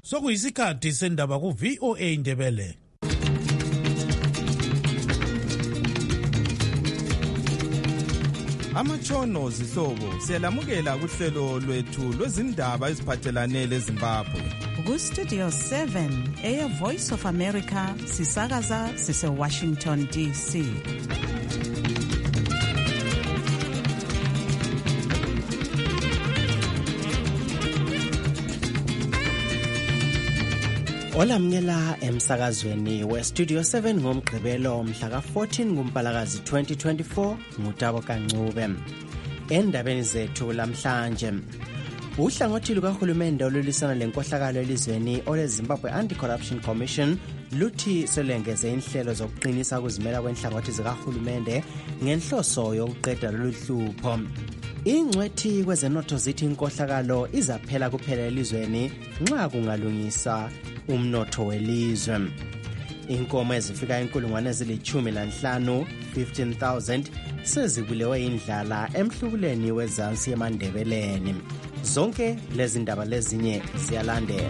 sokuyisikhathi sendaba ku-VOA Indebele. Amatshono zihlobo siyalamukela kuhlelo lwethu lwezindaba eziphathelane leZimbabwe. Ku-Studio 7 Air Voice of America sisakaza sise-Washington DC. Olamukela emsakazweni we-Studio 7 ngomgqibelo mhla ka-14 kuMpalakazi 2024 ngutabo kancube. Endabeni zethu lamhlanje, uhlangothi lukahulumende olulwisana lenkohlakalo elizweni oleZimbabwe Anti-Corruption Commission luthi selengeze inhlelo zokuqinisa ukuzimela kwenhlangothi zikahulumende ngenhloso yokuqeda lolu hlupho. Ingcwethi kwezenotho zithi inkohlakalo izaphela kuphela elizweni nxa kungalungisa umnotho welizwe. Inkomo ezifika 15,000 15,000 sezibulewe indlala emhlubuleni wezansi eMandebeleni. Zonke lezi ndaba lezinye ziyalandela.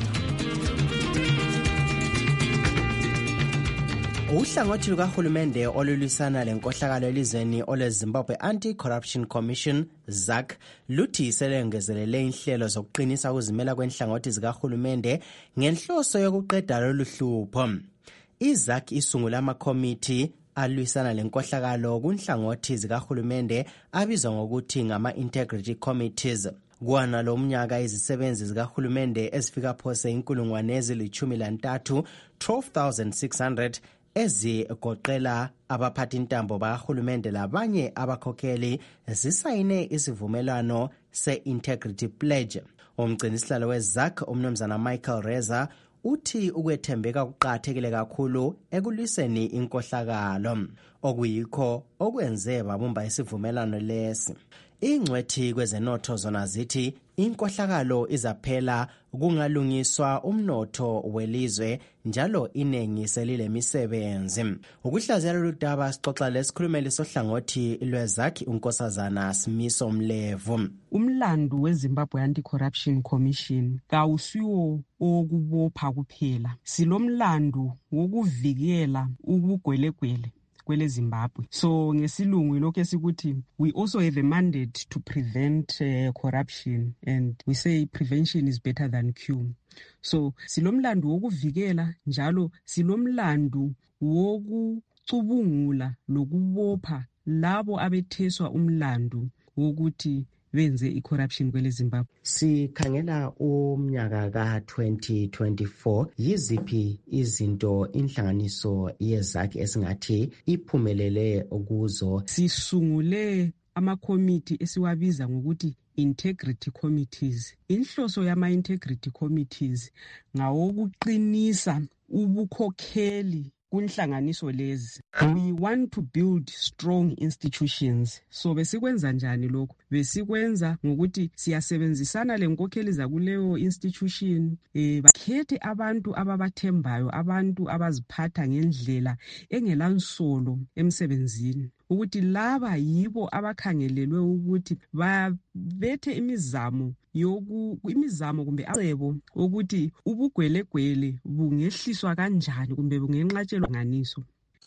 Uhlangothi lukahulumende olulwisana lenkohlakalo elizweni oleZimbabwe Anti-Corruption Commission ZAC luthi selengezelele inhlelo zokuqinisa ukuzimela kwenhlangothi zikahulumende ngenhloso yokuqeda lolu hlupho. IZAC isungula amakomiti alwisana lenkohlakalo kunhlangothi zikahulumende abizwa ngokuthi ngama-Integrity Committees. Kwana lo mnyaka izisebenzi zikahulumende ezifika phose 13,000 12,600 ezigoqela abaphathi intambo bakahulumende labanye abakhokheli zisayine isivumelwano se-Integrity Pledge. Umgcinisihlalo weZAC umnumzana Michael Reza uthi ukwethembeka kuqakathekile kakhulu ekulwiseni inkohlakalo, okuyikho okwenze babumba isivumelwano lesi. Ingcwethi kwezenotho zona zithi inkohlakalo izaphela kungalungiswa umnotho welizwe njalo inengi selile misebenzi. Ukuhlaziya lolu daba sixoxa lesikhulumeli sohlangothi lweZAC unkosazana Simiso Mlevu. Umlandu weZimbabwe Anti-Corruption Commission kawusiwo okubopha kuphela, silomlandu wokuvikela ubugwelegwele kwele Zimbabwe. So ngesilungu lokho esikuthi we also have a mandate to prevent corruption, and we say prevention is better than cure. So silomlandu wokuvikela njalo silomlandu wokucubungula lokubopha labo abetheswa umlandu wokuthi benze i-corruption kwele Zimbabwe. Sikhangela umnyaka ka-2024, yiziphi izinto inhlanganiso yeZAC esingathi iphumelele kuzo? Sisungule amakomiti esiwabiza ngokuthi integrity committees. Inhloso yama-integrity committees ngawokuqinisa ubukhokheli kunhlanganiso lezi. We want to build strong institutions. So besikwenza njani lokho? Besikwenza ngokuthi siyasebenzisana lenkokheli zakuleyo institution, bakhethe abantu ababathembayo, abantu abaziphatha ngendlela engelansolo emsebenzini, ukuthi laba yibo abakhangelelwe ukuthi babethe imizamo kumbe acebo ukuthi ubugwelegwele bungehliswa kanjani kumbe bungenqatshelwa nganiso.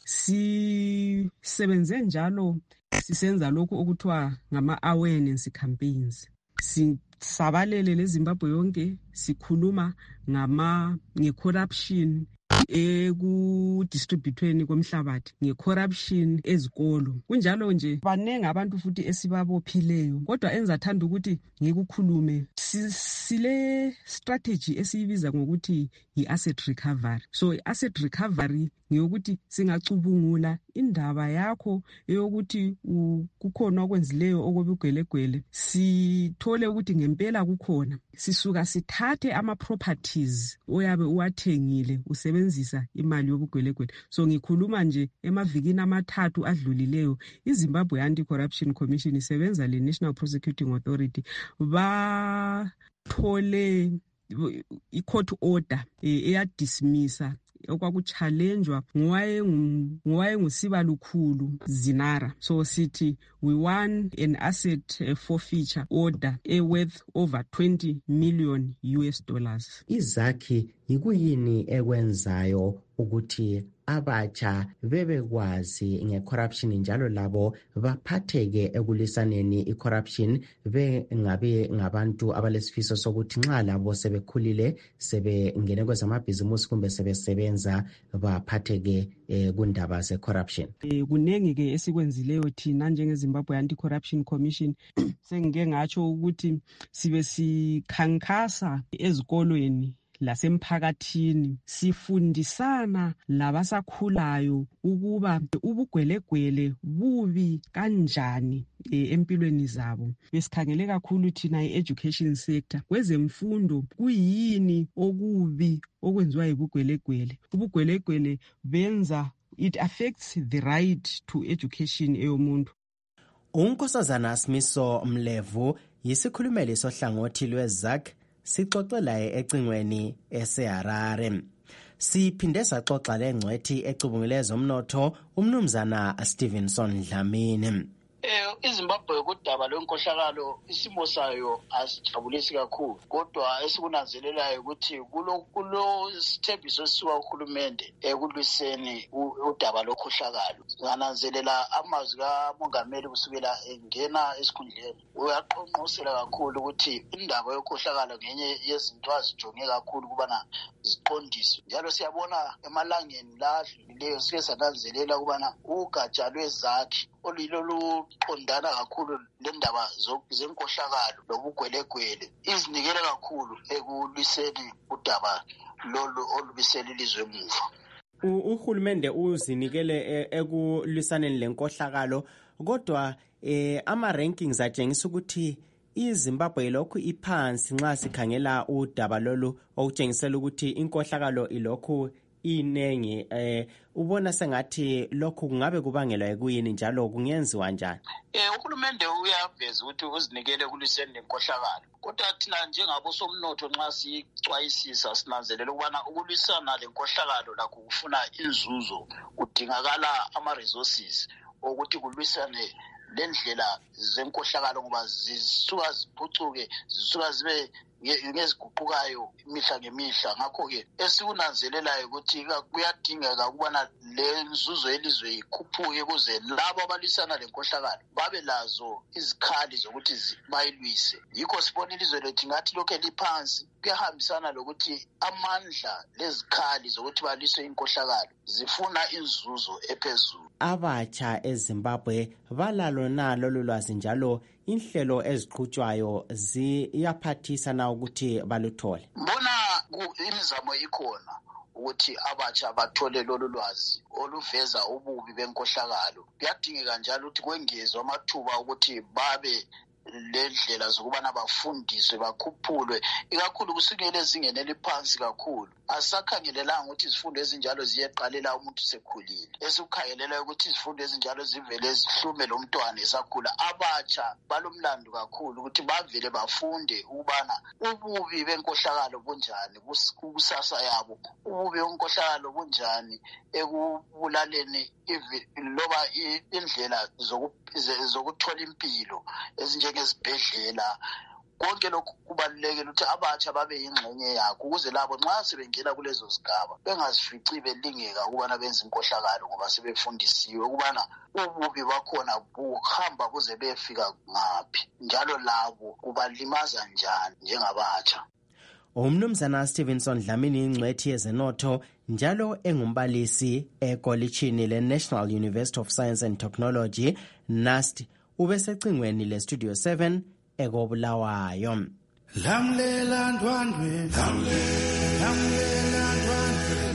Sisebenze njalo sisenza lokho okuthiwa ngama-awareness campaigns. Sisabalele leZimbabwe yonke sikhuluma nge-corruption ekudistributweni komhlabathi, nge-corruption ezikolo. Kunjalo nje banenge abantu futhi esibabophileyo, kodwa enzathanda ukuthi ngikukhulume. Sile strategy esiyibiza ngokuthi yi-asset recovery. So i-asset recovery ngiyokuthi singacubungula indaba yakho eyokuthi kukhona okwenzileyo okobugwelegwele, sithole ukuthi ngempela kukhona, sisuka sithathe ama-properties oyabe uwathengile usebenzisa imali yobugwelegwele. So ngikhuluma nje emavikini amathathu adlulileyo, iZimbabwe Anti-Corruption Commission isebenza le-National Prosecuting Authority bathole i-court order eyadismissa okwakuchallengewa ngowayengusibalukhulu Zinara. So sithi we won an asset forfeiture order worth over $20 million. IZAC yikuyini ekwenzayo ukuthi abatsha bebekwazi nge-corruption njalo labo baphatheke ekulisaneni i-corruption bengabe ngabantu abalesifiso sokuthi nxa labo sebekhulile sebengene kwezamabhizimusi kumbe sebesebenza baphatheke kundaba ze-corruption. Kunengi-ke esikwenzileyo thina njengeZimbabwe Anti-Corruption Commission. Sengike ngatsho ukuthi sibe sikhankasa ezikolweni lasemphakathini sifundisana labasakhulayo ukuba ubugwelegwele bubi kanjani empilweni zabo. Besikhangele kakhulu thina i-education sector kwezemfundo kuyini okubi okwenziwa yibugwelegwele. Ubugwelegwele benza it affects the right to education eyomuntu. uNkosazana Simiso Mlevu yisikhulumeli sohlangothi lweZAC sixoxe laye ecingweni eseHarare. Siphinde saxoxa lengcwethi ecubungule zomnotho umnumzana Stevenson Dlamini. iZimbabwe kudaba lwenkohlakalo isimo sayo asijabulisi kakhulu, kodwa esikunanzelelayo ukuthi kulo sithembiso esisuka kuhulumende ekulwiseni udaba lokhohlakalo. Ngananzelela amazwi kamongameli kusukela engena esikhundleni uyaqonqosela kakhulu ukuthi indaba yokhohlakalo ngenye yezinto azijonge kakhulu kubana ziqondiswe. Njalo siyabona emalangeni la adlulileyo sike sananzelela kubana ugatsha lweZAC olilo luqondana kakhulu lendaba zenkohlakalo lobugwelegwele izinikele kakhulu ekulwiseni udaba lolu olubisela ilizwe emuva. Uhulumende uzinikele ekulwisaneni lenkohlakalo, kodwa ama-rankings atshengisa ukuthi iZimbabwe lokhu iphansi nxa sikhangela udaba lolu okutshengisela ukuthi inkohlakalo ilokhu inengi. Ubona sengathi lokhu kungabe kubangelwa yikuyini njalo kungenziwa njani? Uhulumende uyaveza ukuthi uzinikele kulwiseni lenkohlakalo, kodwa thina njengabosomnotho nxa sicwayisisa sinanzelela ukubana ukulwisana lenkohlakalo lakho kufuna inzuzo, kudingakala ama-resources ukuthi kulwisane lendlela zenkohlakalo ngoba zisuka ziphucuke, zisuka zibe ngeziguqukayo imihla ngemihla. Ngakho-ke esikunanzelelayo ukuthi kuyadingeka ukubana le nzuzo yelizwe ikhuphuke ukuze labo abalwisana lenkohlakalo babe lazo izikhali zokuthi bayilwise. Yikho sibona ilizwe lethu ngathi lokhu eliphansi kuyahambisana lokuthi amandla lezikhali zokuthi balwise inkohlakalo zifuna inzuzo ephezulu. Abatsha eZimbabwe balalo na lolu lwazi njalo inhlelo eziqhutshwayo ziyaphathisa na ukuthi baluthole? Mbona imizamo ikhona ukuthi abatsha bathole lolu lwazi oluveza ububi benkohlakalo. Kuyadingeka njalo ukuthi kwengezwe amathuba ukuthi babe lendlela zokubana bafundiswe bakhuphulwe, ikakhulu kusukela ezingeni eliphansi kakhulu. Asakhangelelanga ukuthi izifundo ezinjalo ziyeqalela umuntu sekhulile, esikukhangelela ukuthi izifundo ezinjalo zivele zihlume lo mntwana esakhula. Abatsha balomlando kakhulu ukuthi bavele bafunde ukubana ububi benkohlakalo bunjani kusasa yabo, ububi benkohlakalo bunjani ekubulaleni loba indlela zokuthola impilo ezinjengezibhedlela. Konke lokhu kubalulekile ukuthi abatsha babe yingxenye yakho ukuze labo nxa sebengena kulezo zigaba bengazifici belingeka ukubana benze inkohlakalo ngoba sebefundisiwe ukubana ububi bakhona buhamba kuze befika ngaphi njalo labo kubalimaza njani njengabatsha. Umnumzana Stevenson Dlamini ingcwethi yezenotho njalo engumbalisi ekolitshini le-National University of Science and Technology NUST ubesecingweni le-Studio 7 ekobulawayo. Lamlela ndwandwe, lamlela ndwandwe,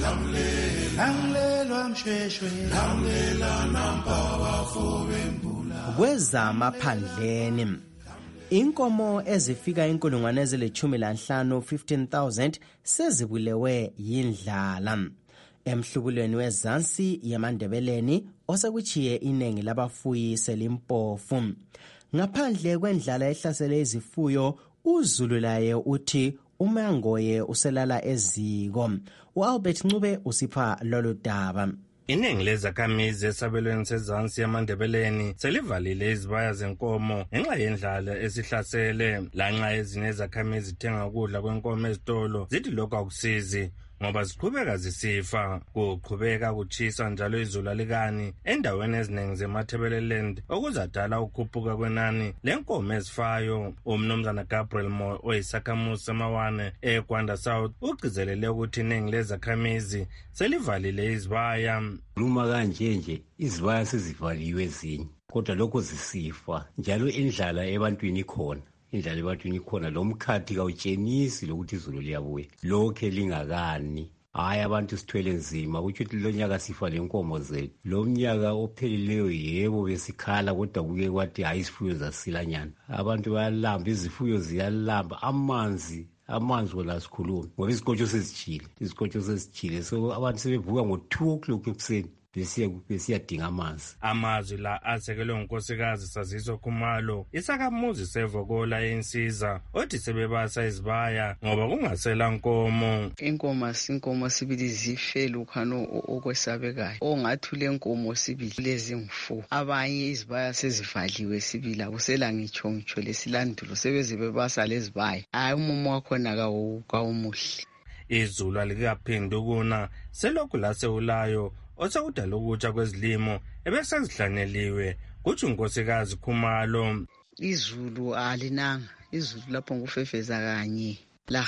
lamlela mshweshwe, lamlela nampa bafobe mbula. Kwezamaphandleni inkomo ezifika 15,000 sezibulewe yindlala. Emhlubulweni wezansi yemandebeleni osekuchiye inengi labafuyi selimpofu. Ngaphandle kwendlala ehlasele izifuyo, uZulu laye uthi umangoye uselala eziko. uAlbert Ncube usipha lolu daba. Iningi lezakhamizi esabelweni sezansi yamandebeleni selivalile izibaya zenkomo ngenxa yendlala esihlasele. Lanxa ezinye izakhamizi zithenga ukudla kwenkomo ezitolo zithi lokhu akusizi. ngoba ziqhubeka zisifa. Kuqhubeka kuchisa njalo izulu alikani endaweni eziningi zeMatabeleland okuzadala ukukhuphuka kwenani lenkomo ezifayo. Umnumzana Gabriel Moyo oyisakhamuzi samawane eGwanda South ugcizelele ukuthi iningi lezakhamizi selivalile izibaya. Luma kanje izibaya sezivaliwe ezinye kodwa lokho zisifa njalo indlala ebantwini ikhona. Indlala ebantwini ikhona, lo mkhathi kawutshenisi lokuthi izulu liyabuya lokhe lingakani. Hayi abantu sithwele nzima kutsho ukuthi lo nyaka sifa lenkomo zethu. Lo mnyaka ophelileyo yebo besikhala kodwa kuke kwathi hayi isifuyo zasilanyana. Abantu bayalamba, izifuyo ziyalamba, amanzi wona sikhuluma ngoba izikotsho sezijile so abantu sebevuka ngo-2 o'clock ekuseni besiyadinga amanzi. Amazwi la asekelwe ngunkosikazi Saziso Khumalo, isakhamuzi seVokola eNsiza, othi sebebasa izibaya ngoba kungasela nkomo. Inkomo sibili zifele ukhano okwesabekayo ongathi le nkomo sibili lezi ngu4. Abanye izibaya sezivaliwe sibili akusela ngitsho lesilandulo sebeze bebasa lezibaya. Hayi umumo wakhona kawumuhle. Izulu alikaphindi ukuna selokhu lasewulayo osakudala ukutsha kwezilimo ebesezihlaneliwe, kutsho unkosikazi Khumalo. Izulu alinanga, izulu lapho ngufefeza kanye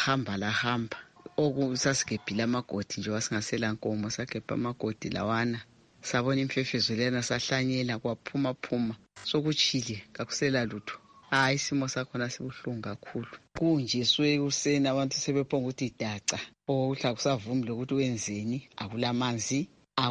lahamba okusasigebhile amagodi nje wasingasela nkomo sagebha amagodi lawana sabona imfefezo lena sahlanyela kwaphuma sokuchile kakusela lutho. Hayi isimo sakhona sibuhlungu kakhulu. Kunjiswe usena abantu sebephonga ukuthi idaca ohla kusavumile ukuthi wenzeni, akulamanzi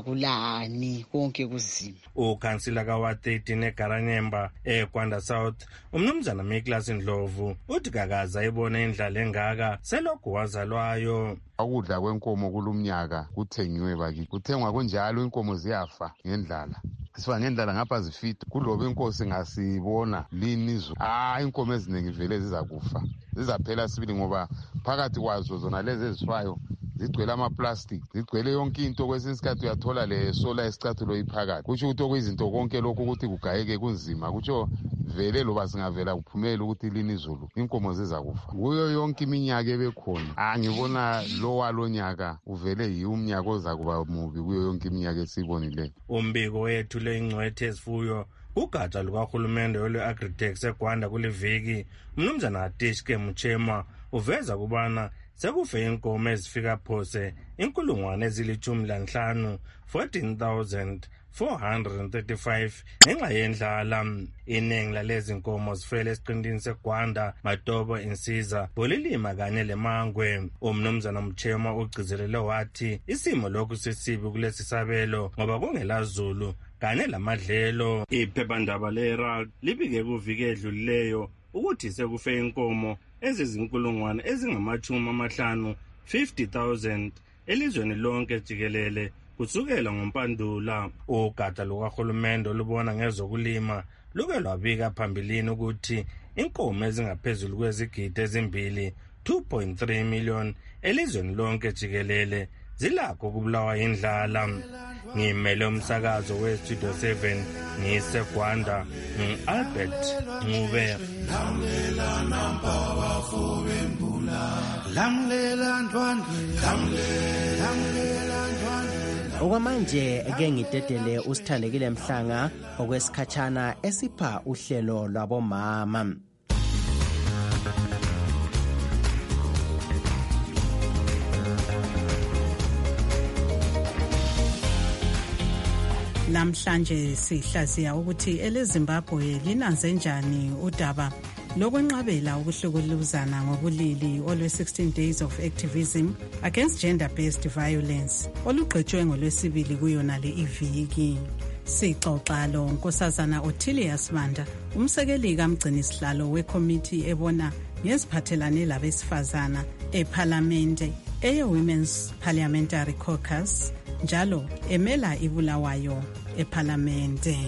akulani konke kuzima. Ukhansila kaWard 13 eGaranyemba eGwanda South umnumzana Miklas Ndlovu uthi kakaza ibone indlala engaka selokhu wazalwayo. Ukudla kwenkomo kulumnyaka kuthengiwe bakithi, kuthengwa kunjalo inkomo ziyafa ngendlala. Sifa ngendlala ngapha zifita kuloba inkosi ngasibona lini izulu. Inkomo eziningi vele zizakufa, zizaphela sibili ngoba phakathi kwazo zona lezi ezifayo zigcwele amaplastic, zigcwele yonke into. Kwesinye isikhathi uyathola le sola esicathulo iphakathi, kutsho ukuthi okuyizinto konke lokhu ukuthi kugayeke kunzima, kutsho vele loba singavela kuphumela ukuthi lini izulu inkomo zizakufa. Kuyo yonke iminyaka ebekhona ngibona lo walonyaka uvele yiwo umnyaka ozakuba mubi kuyo yonke iminyaka esibonileyo. Umbiko wethule ingcwethe ezifuyo ugatsha lukahulumende olwe-Agritech eGwanda kule viki umnumzana Atishke Mchema uveza kubana sekufe inkomo ezifika phose 15,000 14,435 ngenxa yendlala. Iningi lalezi nkomo zifele esiqintini seGwanda, Matobo, Insiza, Bolilima kanye leMangwe. Umnumzana Mchema ugcizelele wathi isimo lokhu sisibi kulesi sabelo ngoba kungela zulu kanye lamadlelo. Iphephandaba leHerald libike kuviki edlulileyo ukuthi sekufe inkomo ezizinkulungwane ezingama-50,000 elizweni lonke jikelele kusukela ngoMpandula. Ugatsha lukahulumende olubona ngezokulima luke lwabika phambilini ukuthi inkomo ezingaphezulu kwezigidi ezimbili 2.3 million elizweni lonke jikelele zilakho ukubulawa indlala. Ngimele umsakazo weStudio 7 ngiseGwanda ngu-Albert Ncube. Okwamanje ke ngidedele usithandekile Mhlanga okwesikhatshana esipha uhlelo lwabomama. Namhlanje sihlaziya ukuthi eleZimbabwe linanze njani udaba lokwenqabela ukuhlukuluzana ngobulili olwe-16 Days of Activism Against Gender-Based Violence olugqetshwe ngolwesibili kuyona le iviki. Sixoxa lo Nkosazana Ottilia Sibanda, umsekeli kamgcini sihlalo wekomiti ebona ngeziphathelane labesifazana eParliamente eye-Women's Parliamentary Caucus njalo emela iBulawayo eParliamente.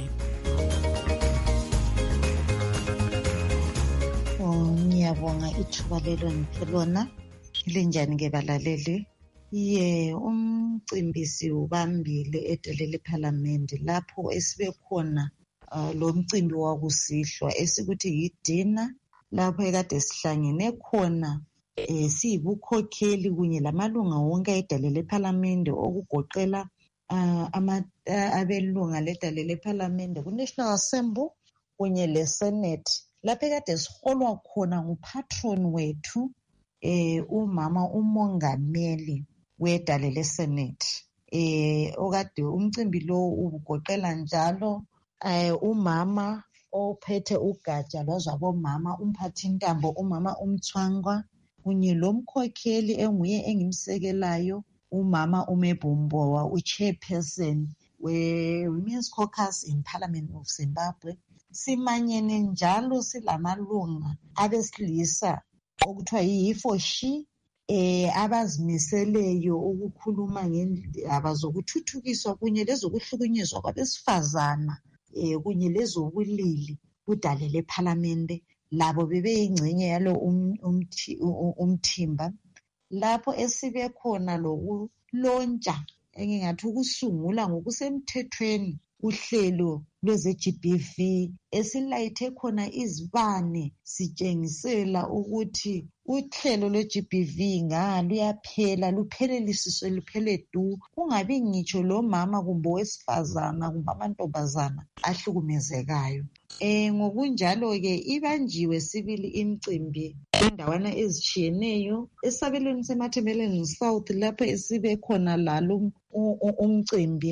Ngiyabonga ithuba lelo ngiphelona. Linjani ke balaleli? Umcimbi siwubambile edelele eParliament lapho esibe khona lo mcimbi wakusihlwa esikuthi yidina lapho ekade sihlangene khona siyibukhokheli kunye lamalunga wonke edale lephalamende okugoqela abelunga ledale lephalamende ku-National Assembly kunye le-Senate lapho ekade siholwa khona ngupatron wethu umama umongameli wedale le-Senate. Okade umcimbi lo ubugoqela njalo umama ophethe ugatsha lwazabomama umphathintambo umama uMthwangwa kunye lomkhokheli enguye engimsekelayo umama uMebhombowa uchairperson we-Women's Caucus in Parliament of Zimbabwe. Simanyene njalo silamalunga abesilisa okuthiwa yi-He4She abazimiseleyo ukukhuluma ngendaba zokuthuthukiswa kunye lezokuhlukunyezwa kwabesifazana kunye lezobulili kudale lephalamende. Labo bebeyingcenye yalo umthimba lapho esibe khona lokulontsha engingathi ukusungula ngokusemthethweni uhlelo lweze-GBV esilayithe khona izibane sitshengisela ukuthi uhlelo lwe-GBV luyaphela, luphelelisiswe, luphele du, kungabi ngitsho lomama kumbe owesifazana kumbe amantombazana ahlukumezekayo. Ngokunjalo-ke ibanjiwe sibili imicimbi endawana ezitshiyeneyo esabelweni seMatabeleland South lapho esibe khona lalo umcimbi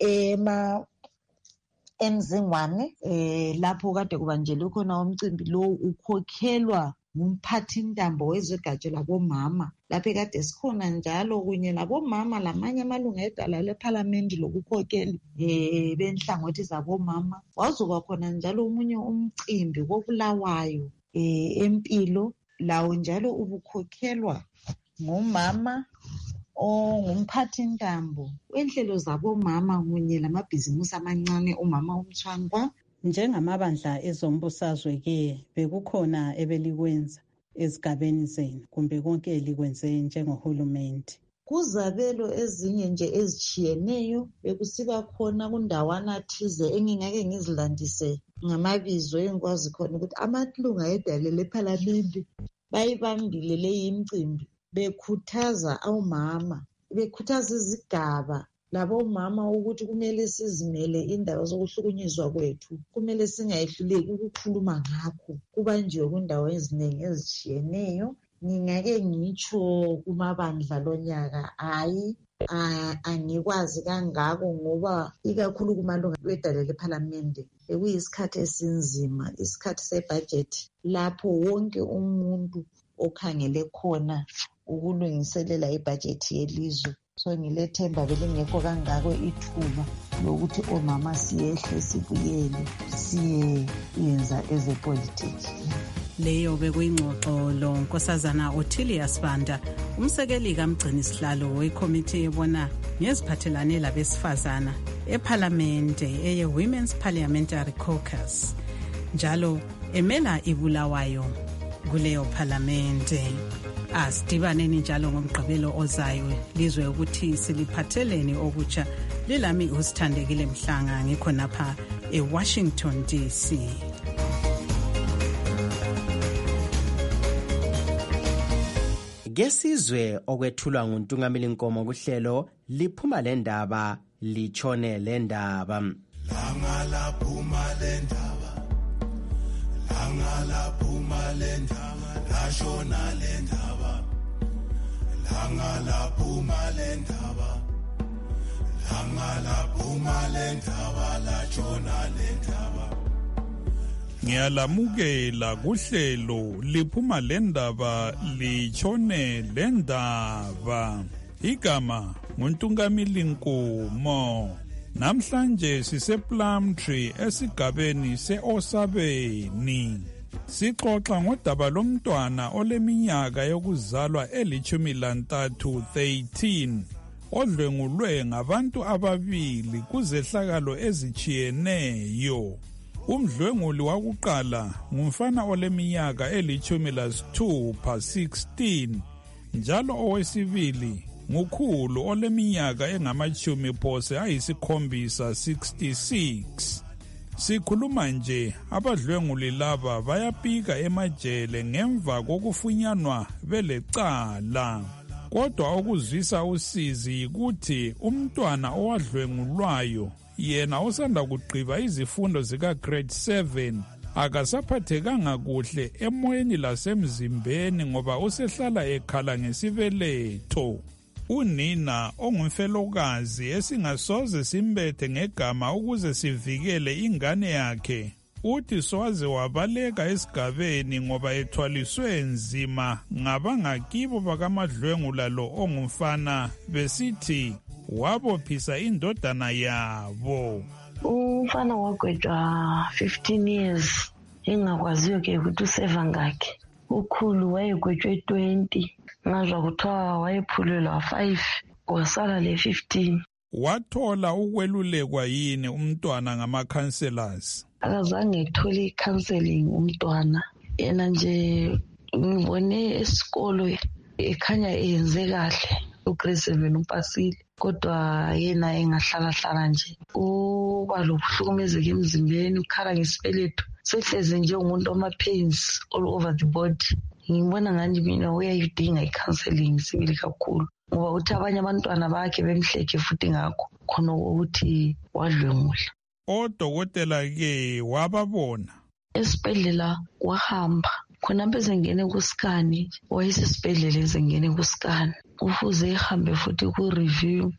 eMzingwane lapho kade kubanjelwe khona umcimbi lo ukhokhelwa ngumphathintambo wezogatsha labomama lapho kade sikhona njalo kunye labomama lamanye amalunga edala lephalamende lokukhokheli benhlangothi zabomama. Wazoba khona njalo omunye umcimbi koBulawayo empilo lawo njalo ubukhokhelwa ngumama ongumphathintambo wenhlelo zabomama kunye lamabhizimusi amancane umama uMthwangwa. Njengamabandla ezombusazwe-ke bekukhona ebelikwenza ezigabeni zenu kumbe konke elikwenze njengohulumende? Kuzabelo ezinye nje ezitshiyeneyo bekusiba khona kundawana thize engingake ngizilandise ngamabizo engikwazi khona ukuthi amalunga edale lephalamende bayibambile leyi imicimbi bekhuthaza omama, bekhuthaza izigaba labomama ukuthi kumele sizimele indaba zokuhlukunyezwa kwethu, kumele singayehluleki ukukhuluma ngakho. Kubanjiwe kundawo eziningi ezitshiyeneyo. Ngingake ngitsho kumabandla lonyaka angikwazi kangako ngoba ikakhulu kumalunga edale lephalamende bekuyisikhathi esinzima, isikhathi sebhajethi lapho wonke umuntu okhangele khona ukulungiselela ibhajethi yelizwe. So ngilethemba belingekho kangako ithuba lokuthi omama siyehle sibuyele siyenza ezepolitiki. Leyo bekuyingxoxo lo Nkosazana Ottilia Sibanda, umsekeli kamgcini sihlalo wekomiti ebona ngeziphathelane labesifazana ephalamende eye-Women's Parliamentary Caucus, njalo emela iBulawayo kuleyo phalamende. Asidibaneni njalo ngomgqibelo ozayo lizwe ukuthi siliphatheleni okutsha. Lilami uSithandekile Mhlanga ngikho napha eWashington DC. Ngesizwe okwethulwa nguNtungameli Nkomo kuhlelo liphuma lendaba litshone lendaba. Langa laphuma lendaba, langa laphuma lendaba, lashona lendaba, langa laphuma lendaba, langa laphuma lendaba, lashona lendaba. Ngiyalamukela kuhlelo liphuma lendaba litshone lendaba. Igama nguNtungameli Nkomo. Namhlanje sisePlumtree esigabeni seOsabeni. Sixoxa ngodaba lomntwana oleminyaka yokuzalwa eli13 13 odlwengulwe ngabantu ababili kuzehlakalo ezitshiyeneyo. Umdlwenguli wakuqala ngumfana oleminyaka eli16 16 njalo owesibili ngukhulu oleminyaka engamachumi phose ayisikhombisa 66. Sikhuluma nje abadlwenguli laba bayapika emajele ngemva kokufunyanwa belecala. Kodwa okuzwisa usizi ukuthi umntwana owadlwengulwayo yena osanda kugqiba izifundo zika grade 7 akasaphathekanga kuhle emoyeni lasemzimbeni ngoba usehlala ekhala ngesibeletho. Unina ongumfelokazi esingasoze simbethe ngegama ukuze sivikele ingane yakhe uthi swaze wabaleka esigabeni ngoba ethwaliswe nzima ngabangakibo bakamadlwengula lo ongumfana besithi wabophisa indodana yabo. Umfana wagwetshwa 15 years engakwaziyo ke ukuthi useva ngakhe. Ukhulu wayegwetshwe 20, ngazwa kuthiwa wayephulelwa 5 wasala le 15. Wathola ukwelulekwa yini umntwana ngama-counselors? Akazange ethole i-counseling umntwana. Yena nje ngibone esikolo ekhanya eyenze kahle, ugrade 7 upasile. Kodwa yena engahlala nje uba lokuhlukumezeka emzimbeni, ukhala ngesibeletho, sehleze nje umuntu oma-pains all over the body. Ngibona ngani mina uyayidinga i-counseling sibili kakhulu ngoba uthi abanye abantwana bakhe bemhleke futhi ngakho khona ukuthi wadlwengula. Odokotela-ke wababona esibhedlela wahamba khona bezengene kusikani, wayesesibhedlela ezengene kusikani, kufuze ehambe futhi ku-review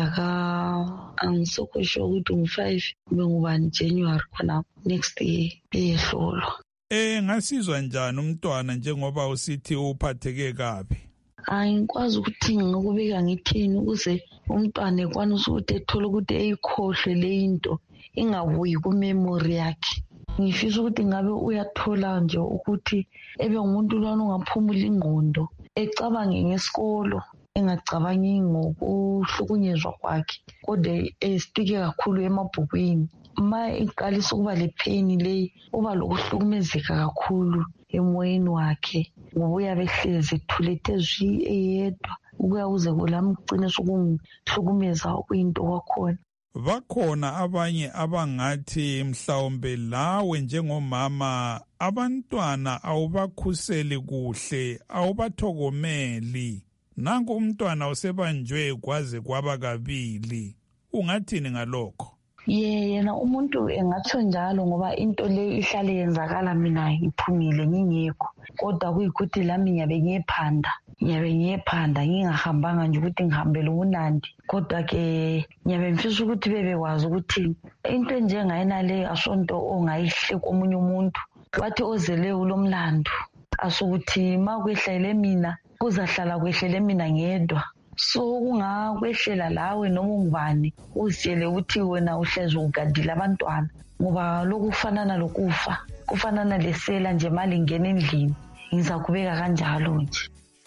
angisokho sure ukuthi ngu-5 ngubani January khona next year eyehlolwa. Ngasizwa njani umntwana njengoba usithi uphatheke kabi? Angikwazi ukuthi ngikubika ngithini ukuze umntwana ekwanise ukuthi ethole ukuthi eyikhohlwe leyinto ingabuyi kumemory yakhe. Ngifisa ukuthi ngabe uyathola nje ukuthi ebe umuntu lwana ungaphumula ingqondo, ecabange ngesikolo, engacabangi ngokuhlukunyezwa kwakhe, kodwa esitike kakhulu emabhukwini. Ma iqalisa ukuba le pain leyi uba lokuhlukumezeka kakhulu emoyeni wakhe ngoba uyabe ehlezi ethulethe zwi eyedwa ukuze kulamgcine sokungihlukumeza okuyinto kwakhona. Bakhona abanye abangathi mhlawumbe lawe njengomama abantwana awubakhuseli kuhle, awubathokomeli. Nanku umntwana usebanjwe kwaze kwaba kabili. Ungathini ngalokho? Yena umuntu engatsho njalo ngoba into le ihlale yenzakala mina ngiphumile ngingekho. Kodwa kuyikuthi lami ngiyabe ngiyephanda ngingahambanga nje ukuthi ngihambele uNandi. Kodwa ke ngiyabe ngifisa ukuthi bebekwazi ukuthi into enjengayena le asonto ongayihle komunye umuntu. Bathi ozele ulomlando asukuthi makwehlele mina kuzahlala kwehlele mina ngedwa. So kungakwehlela lawe noma ungubani uzitshele ukuthi wena uhlezi ugadile abantwana ngoba lokufanana lokufa kufanana lesela nje mali ngene endlini ngizakubeka kanjalo nje.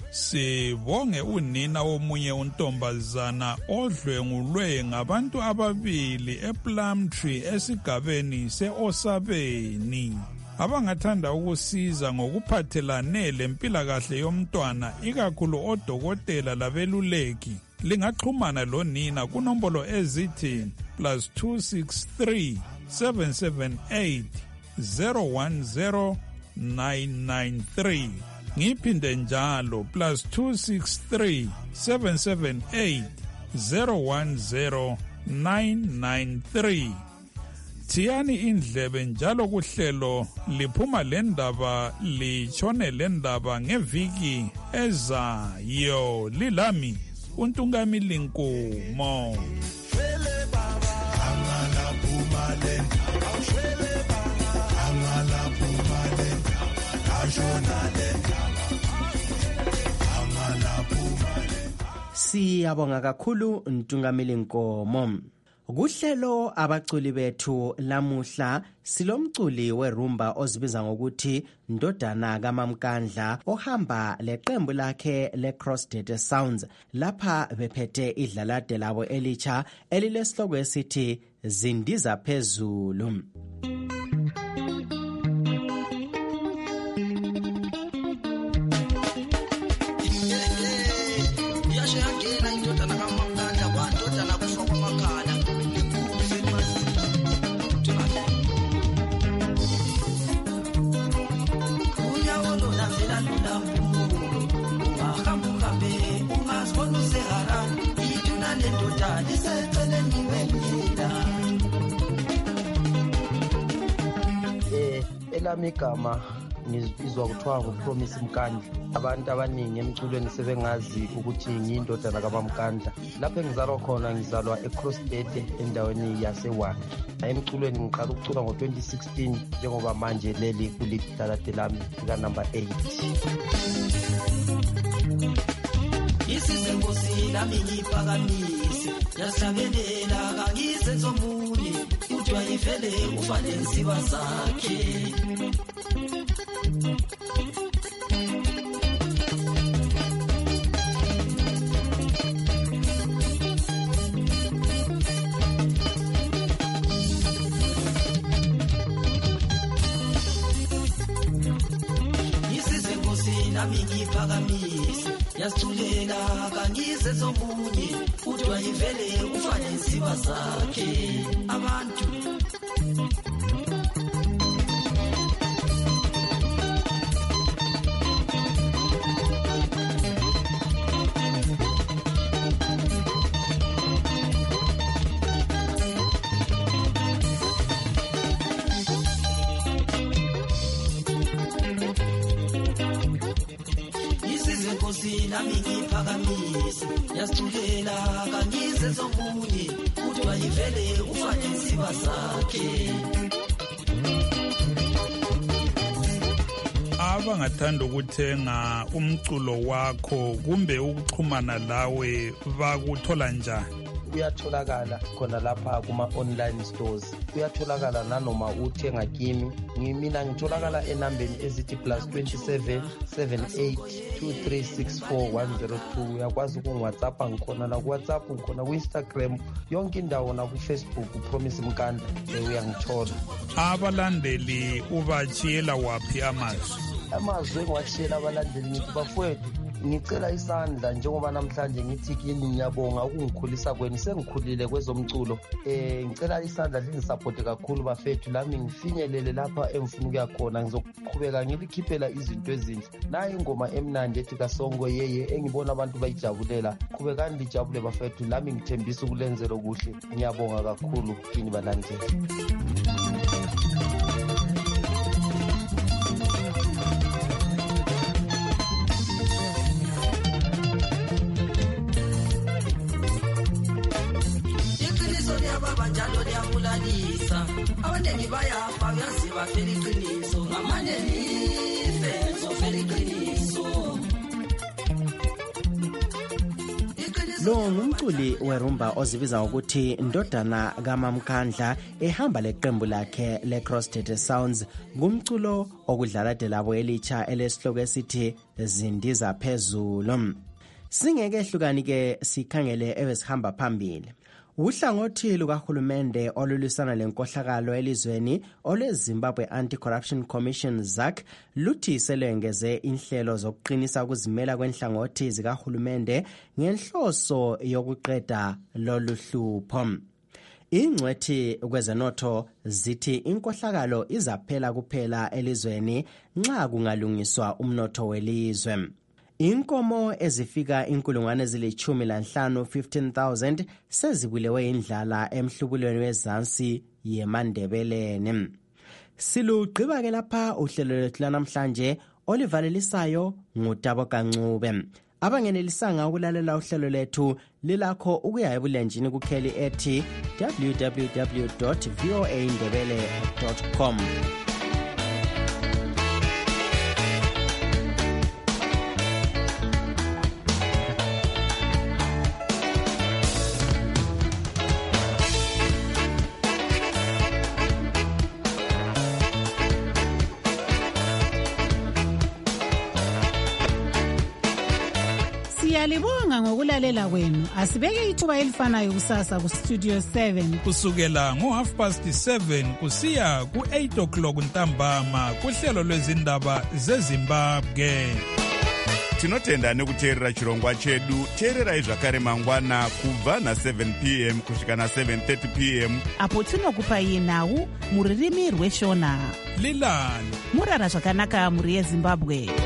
Sibonge unina womunye untombazana odlwengulwe ngabantu ababili ePlumtree esigabeni seOsabeni. Abangathanda ukusiza ngokuphathelane lempilakahle yomntwana ikakhulu odokotela labeluleki lingaxhumana lonina kunombolo ezithi +263 778 010 993. Ngiphinde njalo +263 778 010 993. Thiyani indlebe njalo kuhlelo liphuma lendaba litshone lendaba ngeviki ezayo. Lilami uNtungamili Nkomo. Siyabonga kakhulu Ntungamili Nkomo. Kuhlelo abaculi bethu lamuhla silomculi werumba ozibiza ngokuthi Ndodana kaMamkandla ohamba leqembu lakhe leCrossdead Sounds lapha bephethe idlalade labo elitsha elilesihloko esithi Zindiza Phezulu. uhambe ungazibona useharani iduna lendoda liseceleni kwenina. Elami igama ngizizwa kuthiwa nguPromise Mkandla. Abantu abaningi emculweni sebengazi ukuthi ngiyindodana kaBamkandla. Lapho engizalwa khona ngizalwa eCrossdede endaweni yaseWani. Emculweni ngiqala ukucula ngo-2016 njengoba manje leli kulidalade lami lika-number 8. Isizengosi lami ngiphakamise yahlabelela kangisenzo munye kuthiwa ivele ufane nsiba zakhe. Ngiphakamise yasithulela kangize zomunye kuthiwa ivele ufane nsiba zakhe. Abantu nami ngiphakamise yasithulela kangize zomunye kuthiwa ivele ufane nsiba zakhe. Abangathanda ukuthenga umculo wakho kumbe ukuxhumana lawe bakuthola njani? Uyatholakala khona lapha kuma-online stores. Uyatholakala nanoma uthenga kimi. Mina ngitholakala enambeni ezithi +27 78 2364 102. Uyakwazi ukungiwhatsappa ngikhona na kuWhatsApp, ngikhona ku-Instagram, yonke indawo na ku-Facebook uPromise Mkandla uyangithola. Abalandeli ubachiyela waphi amazwi? Amazwi engiwatshiyela abalandeli ngithi bafowethu ngicela isandla njengoba namhlanje ngithi kini ngiyabonga ukungikhulisa kwenu, sengikhulile kwezomculo. Ngicela isandla lingisaphote kakhulu bafethu, lami ngifinyelele lapha engifuna ukuya khona. Ngizoqhubeka ngilikhiphela izinto ezinhle. Nayi ingoma emnandi ethi kaSongo yeye engibona abantu bayijabulela. Qhubekani lijabule bafethu, lami ngithembisa ukulenzela okuhle. Ngiyabonga kakhulu kini balandeli. Abanengi bayafa uyazi bafela iqiniso ngamanye nife zofela iqiniso. Lo ngumculi werumba ozibiza ngokuthi Ndodana kaMamkandla ehamba leqembu lakhe leCrossdede Sounds. Ngumculo okudlala delabo elitsha elesihloko esithi Zindiza Phezulu. Singeke ehlukani ke sikhangele ebesihamba phambili. Uhlangothi lukahulumende olulwisana lenkohlakalo elizweni olweZimbabwe Anti-Corruption Commission ZAC luthi selengeze inhlelo zokuqinisa ukuzimela kwenhlangothi zikahulumende ngenhloso yokuqeda lolu hlupho. Ingcwethi kwezenotho zithi inkohlakalo izaphela kuphela elizweni nxa kungalungiswa umnotho welizwe. Inkomo ezifika 15,000 sezibulewe indlala emhlubulweni wezansi yeMandebeleni. Silugqiba ke lapha uhlelo lwethu namhlanje olivalelisayo nguTabo Kancube. Abangenelisanga ukulalela uhlelo lethu lilakho ukuya ebulenjini kukheli ethi www.voaindebele.com. Siyalibonga ngokulalela kwenu. Asibeke ithuba elifanayo kusasa ku Studio 7 kusukela ngo7:30 kusiya ku8 ntambama kuhlelo lwezindaba zeZimbabwe. Tinotenda nekuteerera chirongwa chedu. Teererai zvakare mangwana kubva na7 p.m. kusvika na7:30 p.m. apo tinokupai nhau muririmi rweshona. Lilani murara zvakanaka muri yeZimbabwe.